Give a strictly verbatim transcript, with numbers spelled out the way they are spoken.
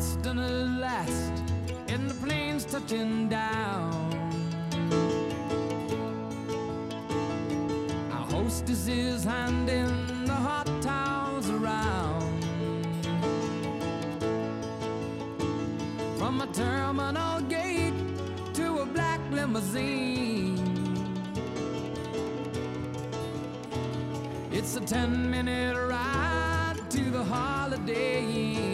Boston at last, and the plane's touching down. Our hostess is handing the hot towels around. From a terminal gate to a black limousine, it's a ten minute ride to the Holiday Inn.